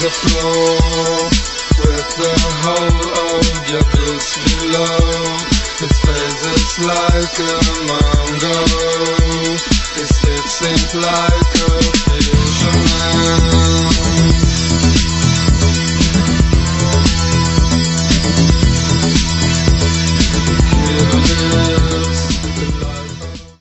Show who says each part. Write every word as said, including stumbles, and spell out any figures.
Speaker 1: the floor, with the whole of your boots below. His face is like a mango, his lips seem like a